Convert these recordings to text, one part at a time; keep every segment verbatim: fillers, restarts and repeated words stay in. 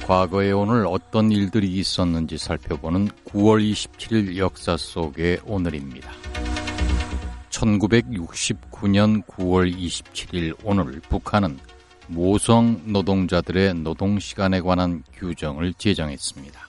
과거에 오늘 어떤 일들이 있었는지 살펴보는 구월 이십칠일 역사 속의 오늘입니다. 천구백육십구년 구월 이십칠일 오늘 북한은 모성 노동자들의 노동시간에 관한 규정을 제정했습니다.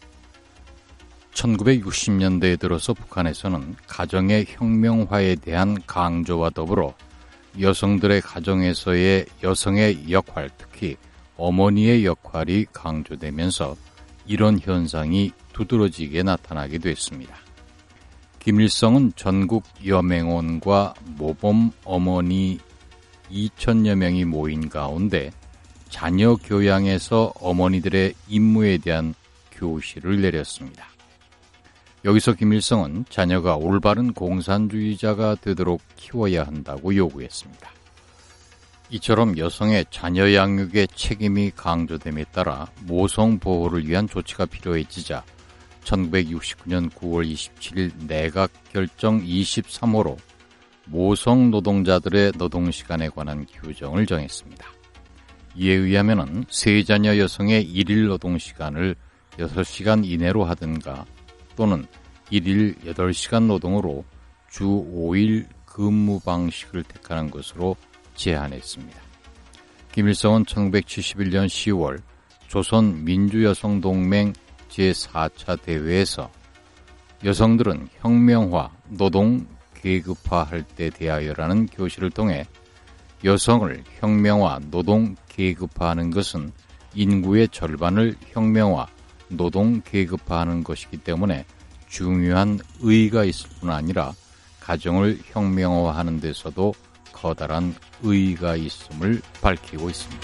천구백육십년대에 들어서 북한에서는 가정의 혁명화에 대한 강조와 더불어 여성들의 가정에서의 여성의 역할, 특히 어머니의 역할이 강조되면서 이런 현상이 두드러지게 나타나게 됐습니다. 김일성은 전국 여맹원과 모범 어머니 이천여 명이 모인 가운데 자녀 교양에서 어머니들의 임무에 대한 교시를 내렸습니다. 여기서 김일성은 자녀가 올바른 공산주의자가 되도록 키워야 한다고 요구했습니다. 이처럼 여성의 자녀 양육의 책임이 강조됨에 따라 모성 보호를 위한 조치가 필요해지자 천구백육십구년 구월 이십칠일 내각 결정 이십삼호로 모성 노동자들의 노동시간에 관한 규정을 정했습니다. 이에 의하면 세자녀 여성의 일일 노동시간을 여섯 시간 이내로 하든가 또는 일일 여덟 시간 노동으로 주 오일 근무 방식을 택하는 것으로 제한했습니다. 김일성은 천구백칠십일년 시월 조선민주여성동맹 제사차 대회에서 여성들은 혁명화, 노동 계급화할 때 대하여라는 교시를 통해 여성을 혁명화, 노동 계급화하는 것은 인구의 절반을 혁명화, 노동 계급화하는 것이기 때문에 중요한 의의가 있을 뿐 아니라 가정을 혁명화하는 데서도 커다란 의의가 있음을 밝히고 있습니다.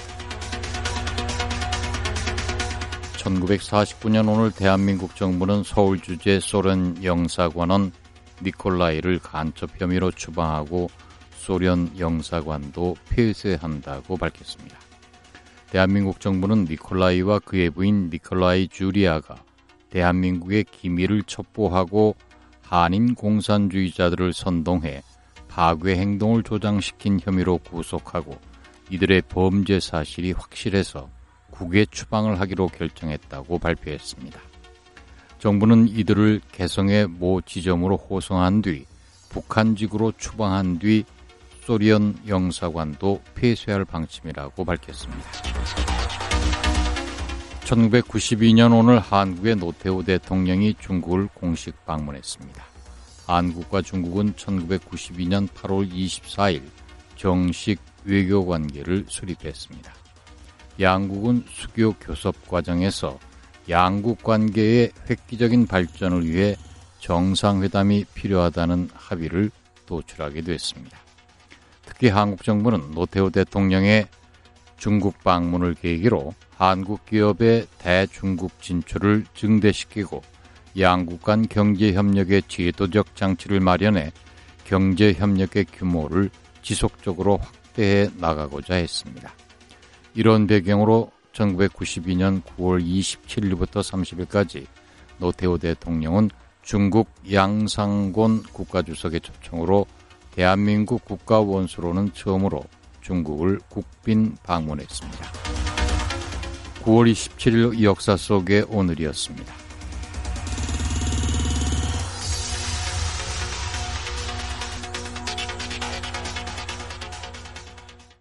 천구백사십구년 오늘 대한민국 정부는 서울 주재 소련 영사관원 니콜라이를 간첩 혐의로 추방하고 소련 영사관도 폐쇄한다고 밝혔습니다. 대한민국 정부는 니콜라이와 그의 부인 니콜라이 주리아가 대한민국의 기밀을 첩보하고 한인 공산주의자들을 선동해 파괴 행동을 조장시킨 혐의로 구속하고 이들의 범죄 사실이 확실해서 국외 추방을 하기로 결정했다고 발표했습니다. 정부는 이들을 개성의 모 지점으로 호송한 뒤 북한직으로 추방한 뒤 소련 영사관도 폐쇄할 방침이라고 밝혔습니다. 천구백구십이년 오늘 한국의 노태우 대통령이 중국을 공식 방문했습니다. 한국과 중국은 천구백구십이년 팔월 이십사일 정식 외교관계를 수립했습니다. 양국은 수교 교섭 과정에서 양국 관계의 획기적인 발전을 위해 정상회담이 필요하다는 합의를 도출하게 됐습니다. 특히 한국 정부는 노태우 대통령의 중국 방문을 계기로 한국 기업의 대중국 진출을 증대시키고 양국 간 경제협력의 제도적 장치를 마련해 경제협력의 규모를 지속적으로 확대해 나가고자 했습니다. 이런 배경으로 천구백구십이년 구월 이십칠일부터 삼십일까지 노태우 대통령은 중국 양상곤 국가주석의 초청으로 대한민국 국가원수로는 처음으로 중국을 국빈 방문했습니다. 구월 이십칠일 역사 속의 오늘이었습니다.